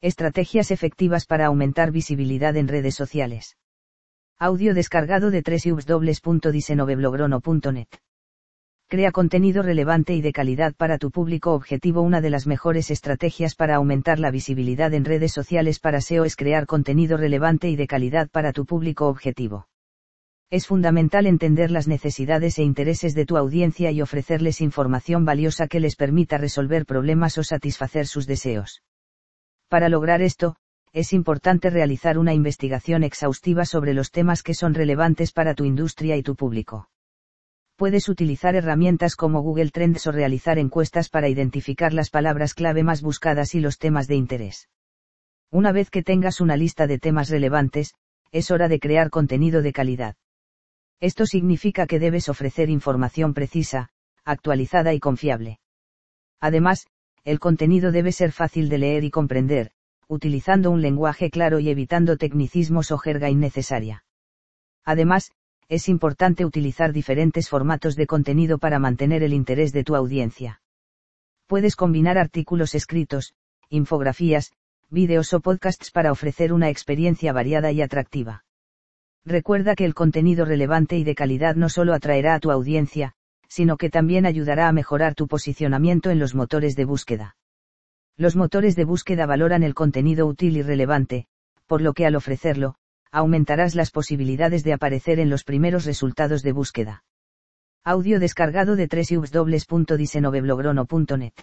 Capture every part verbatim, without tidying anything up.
Estrategias efectivas para aumentar visibilidad en redes sociales. Audio descargado de doble u doble u doble u punto diecinueve blogrono punto net. Crea contenido relevante y de calidad para tu público objetivo. Una de las mejores estrategias para aumentar la visibilidad en redes sociales para S E O es crear contenido relevante y de calidad para tu público objetivo. Es fundamental entender las necesidades e intereses de tu audiencia y ofrecerles información valiosa que les permita resolver problemas o satisfacer sus deseos. Para lograr esto, es importante realizar una investigación exhaustiva sobre los temas que son relevantes para tu industria y tu público. Puedes utilizar herramientas como Google Trends o realizar encuestas para identificar las palabras clave más buscadas y los temas de interés. Una vez que tengas una lista de temas relevantes, es hora de crear contenido de calidad. Esto significa que debes ofrecer información precisa, actualizada y confiable. Además, el contenido debe ser fácil de leer y comprender, utilizando un lenguaje claro y evitando tecnicismos o jerga innecesaria. Además, es importante utilizar diferentes formatos de contenido para mantener el interés de tu audiencia. Puedes combinar artículos escritos, infografías, vídeos o podcasts para ofrecer una experiencia variada y atractiva. Recuerda que el contenido relevante y de calidad no solo atraerá a tu audiencia, sino que también ayudará a mejorar tu posicionamiento en los motores de búsqueda. Los motores de búsqueda valoran el contenido útil y relevante, por lo que al ofrecerlo, aumentarás las posibilidades de aparecer en los primeros resultados de búsqueda. Audio descargado de doble u doble u doble u punto diecinueve blogrono punto net.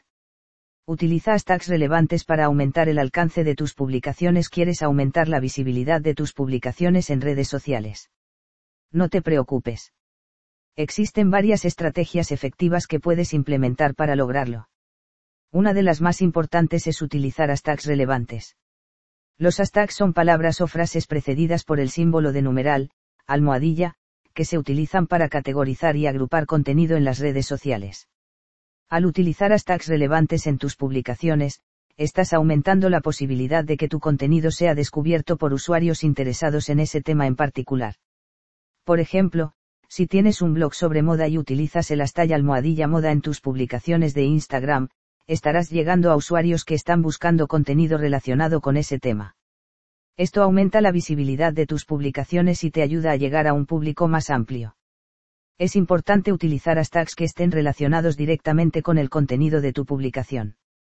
Utiliza hashtags relevantes para aumentar el alcance de tus publicaciones. ¿Quieres aumentar la visibilidad de tus publicaciones en redes sociales? No te preocupes. Existen varias estrategias efectivas que puedes implementar para lograrlo. Una de las más importantes es utilizar hashtags relevantes. Los hashtags son palabras o frases precedidas por el símbolo de numeral, almohadilla, que se utilizan para categorizar y agrupar contenido en las redes sociales. Al utilizar hashtags relevantes en tus publicaciones, estás aumentando la posibilidad de que tu contenido sea descubierto por usuarios interesados en ese tema en particular. Por ejemplo, si tienes un blog sobre moda y utilizas el hashtag almohadilla moda en tus publicaciones de Instagram, estarás llegando a usuarios que están buscando contenido relacionado con ese tema. Esto aumenta la visibilidad de tus publicaciones y te ayuda a llegar a un público más amplio. Es importante utilizar hashtags que estén relacionados directamente con el contenido de tu publicación.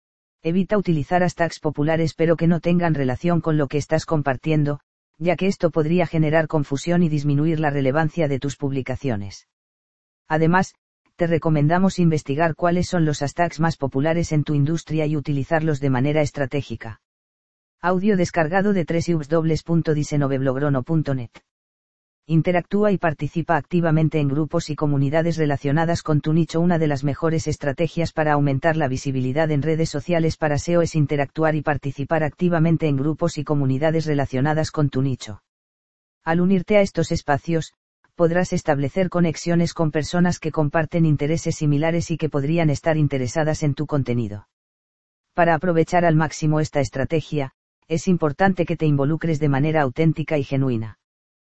Evita utilizar hashtags populares pero que no tengan relación con lo que estás compartiendo, ya que esto podría generar confusión y disminuir la relevancia de tus publicaciones. Además, te recomendamos investigar cuáles son los hashtags más populares en tu industria y utilizarlos de manera estratégica. Audio descargado de doble u doble u doble u punto diecinueve blogrono punto net. Interactúa y participa activamente en grupos y comunidades relacionadas con tu nicho. Una de las mejores estrategias para aumentar la visibilidad en redes sociales para S E O es interactuar y participar activamente en grupos y comunidades relacionadas con tu nicho. Al unirte a estos espacios, podrás establecer conexiones con personas que comparten intereses similares y que podrían estar interesadas en tu contenido. Para aprovechar al máximo esta estrategia, es importante que te involucres de manera auténtica y genuina.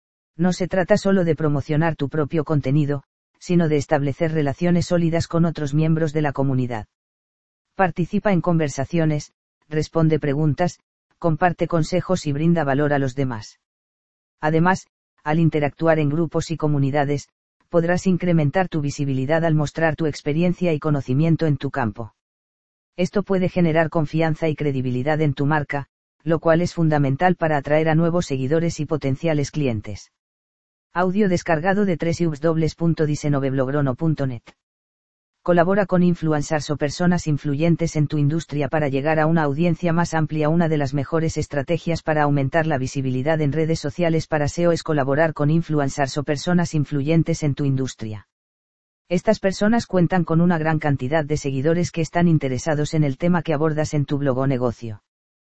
No se trata solo de promocionar tu propio contenido, sino de establecer relaciones sólidas con otros miembros de la comunidad. Participa en conversaciones, responde preguntas, comparte consejos y brinda valor a los demás. Además, al interactuar en grupos y comunidades, podrás incrementar tu visibilidad al mostrar tu experiencia y conocimiento en tu campo. Esto puede generar confianza y credibilidad en tu marca, lo cual es fundamental para atraer a nuevos seguidores y potenciales clientes. Audio descargado de doble u doble u doble u punto diecinueve blogrono punto net. Colabora con influencers o personas influyentes en tu industria para llegar a una audiencia más amplia. Una de las mejores estrategias para aumentar la visibilidad en redes sociales para S E O es colaborar con influencers o personas influyentes en tu industria. Estas personas cuentan con una gran cantidad de seguidores que están interesados en el tema que abordas en tu blog o negocio.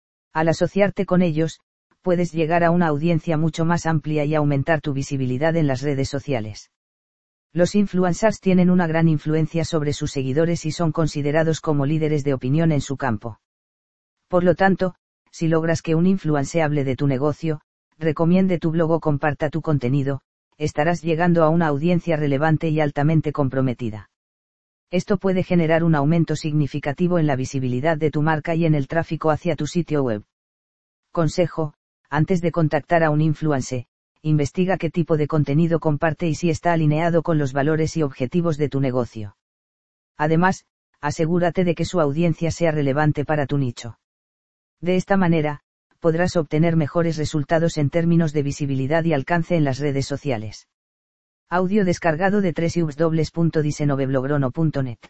Al asociarte con ellos, puedes llegar a una audiencia mucho más amplia y aumentar tu visibilidad en las redes sociales. Los influencers tienen una gran influencia sobre sus seguidores y son considerados como líderes de opinión en su campo. Por lo tanto, si logras que un influencer hable de tu negocio, recomiende tu blog o comparta tu contenido, estarás llegando a una audiencia relevante y altamente comprometida. Esto puede generar un aumento significativo en la visibilidad de tu marca y en el tráfico hacia tu sitio web. Consejo: antes de contactar a un influencer, investiga qué tipo de contenido comparte y si está alineado con los valores y objetivos de tu negocio. Además, asegúrate de que su audiencia sea relevante para tu nicho. De esta manera, podrás obtener mejores resultados en términos de visibilidad y alcance en las redes sociales. Audio descargado de doble u doble u doble u punto diecinueve blogron punto net.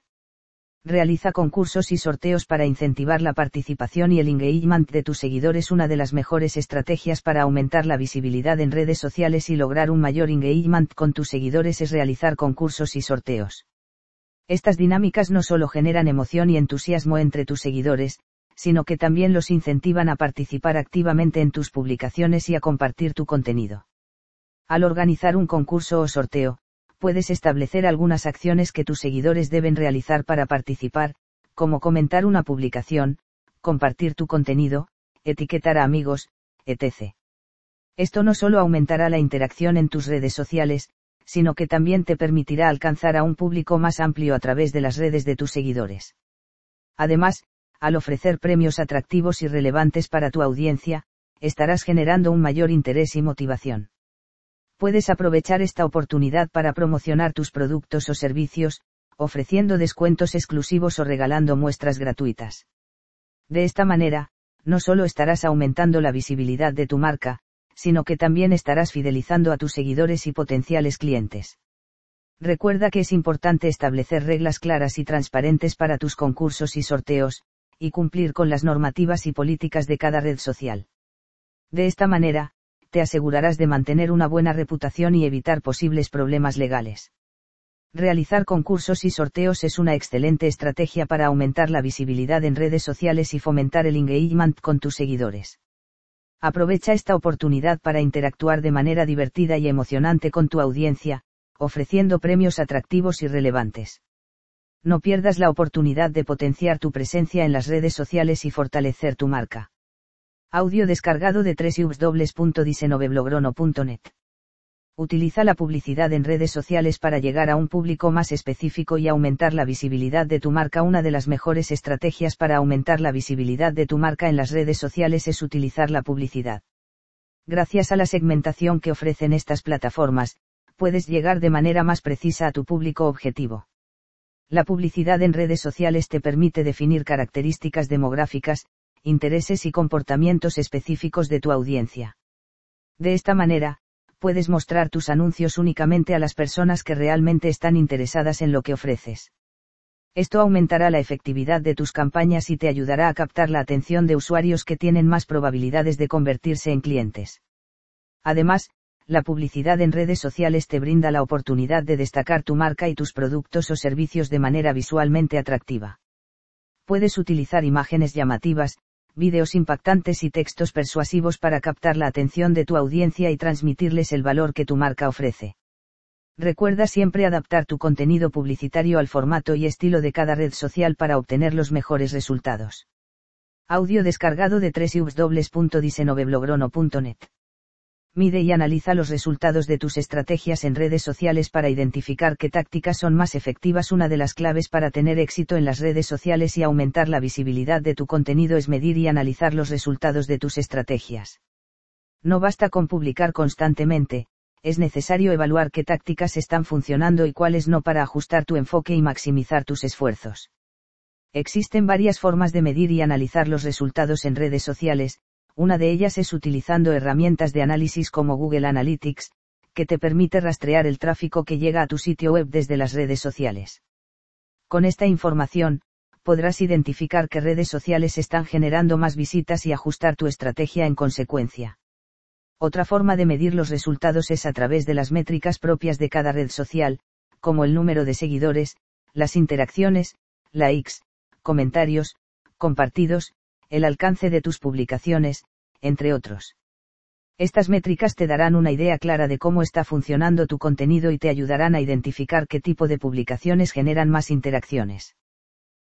Realiza concursos y sorteos para incentivar la participación y el engagement de tus seguidores. Una de las mejores estrategias para aumentar la visibilidad en redes sociales y lograr un mayor engagement con tus seguidores es realizar concursos y sorteos. Estas dinámicas no solo generan emoción y entusiasmo entre tus seguidores, sino que también los incentivan a participar activamente en tus publicaciones y a compartir tu contenido. Al organizar un concurso o sorteo, puedes establecer algunas acciones que tus seguidores deben realizar para participar, como comentar una publicación, compartir tu contenido, etiquetar a amigos, etcétera. Esto no solo aumentará la interacción en tus redes sociales, sino que también te permitirá alcanzar a un público más amplio a través de las redes de tus seguidores. Además, al ofrecer premios atractivos y relevantes para tu audiencia, estarás generando un mayor interés y motivación. Puedes aprovechar esta oportunidad para promocionar tus productos o servicios, ofreciendo descuentos exclusivos o regalando muestras gratuitas. De esta manera, no solo estarás aumentando la visibilidad de tu marca, sino que también estarás fidelizando a tus seguidores y potenciales clientes. Recuerda que es importante establecer reglas claras y transparentes para tus concursos y sorteos, y cumplir con las normativas y políticas de cada red social. De esta manera, te asegurarás de mantener una buena reputación y evitar posibles problemas legales. Realizar concursos y sorteos es una excelente estrategia para aumentar la visibilidad en redes sociales y fomentar el engagement con tus seguidores. Aprovecha esta oportunidad para interactuar de manera divertida y emocionante con tu audiencia, ofreciendo premios atractivos y relevantes. No pierdas la oportunidad de potenciar tu presencia en las redes sociales y fortalecer tu marca. Audio descargado de doble u doble u doble u punto diecinueve blogron punto net. Utiliza la publicidad en redes sociales para llegar a un público más específico y aumentar la visibilidad de tu marca. Una de las mejores estrategias para aumentar la visibilidad de tu marca en las redes sociales es utilizar la publicidad. Gracias a la segmentación que ofrecen estas plataformas, puedes llegar de manera más precisa a tu público objetivo. La publicidad en redes sociales te permite definir características demográficas, intereses y comportamientos específicos de tu audiencia. De esta manera, puedes mostrar tus anuncios únicamente a las personas que realmente están interesadas en lo que ofreces. Esto aumentará la efectividad de tus campañas y te ayudará a captar la atención de usuarios que tienen más probabilidades de convertirse en clientes. Además, la publicidad en redes sociales te brinda la oportunidad de destacar tu marca y tus productos o servicios de manera visualmente atractiva. Puedes utilizar imágenes llamativas, vídeos impactantes y textos persuasivos para captar la atención de tu audiencia y transmitirles el valor que tu marca ofrece. Recuerda siempre adaptar tu contenido publicitario al formato y estilo de cada red social para obtener los mejores resultados. Audio descargado de doble u doble u doble u punto diecinueve blogron punto net. Mide y analiza los resultados de tus estrategias en redes sociales para identificar qué tácticas son más efectivas. Una de las claves para tener éxito en las redes sociales y aumentar la visibilidad de tu contenido es medir y analizar los resultados de tus estrategias. No basta con publicar constantemente, es necesario evaluar qué tácticas están funcionando y cuáles no para ajustar tu enfoque y maximizar tus esfuerzos. Existen varias formas de medir y analizar los resultados en redes sociales. Una de ellas es utilizando herramientas de análisis como Google Analytics, que te permite rastrear el tráfico que llega a tu sitio web desde las redes sociales. Con esta información, podrás identificar qué redes sociales están generando más visitas y ajustar tu estrategia en consecuencia. Otra forma de medir los resultados es a través de las métricas propias de cada red social, como el número de seguidores, las interacciones, likes, comentarios, compartidos, el alcance de tus publicaciones, entre otros. Estas métricas te darán una idea clara de cómo está funcionando tu contenido y te ayudarán a identificar qué tipo de publicaciones generan más interacciones.